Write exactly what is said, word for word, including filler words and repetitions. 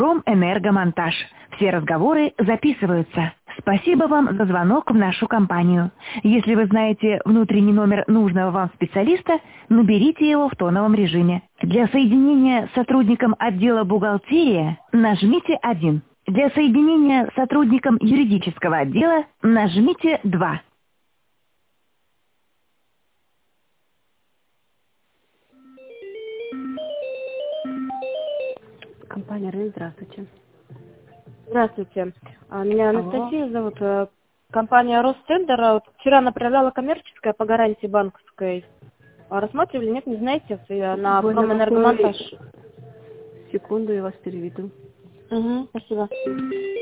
Промэнергомонтаж. Все разговоры записываются. Спасибо вам за звонок в нашу компанию. Если вы знаете внутренний номер нужного вам специалиста, наберите его в тоновом режиме. Для соединения с сотрудником отдела бухгалтерии нажмите один. Для соединения с сотрудником юридического отдела нажмите два. Компания РЭН, здравствуйте. Здравствуйте. А, Меня Алло. Анастасия зовут. э, Компания Ростендер. А вот вчера направляла коммерческая по гарантии банковской. А Рассматривали, нет, не знаете, э, на Вы на промэнергомонтаж? какой- Секунду, я вас переведу. Угу, спасибо.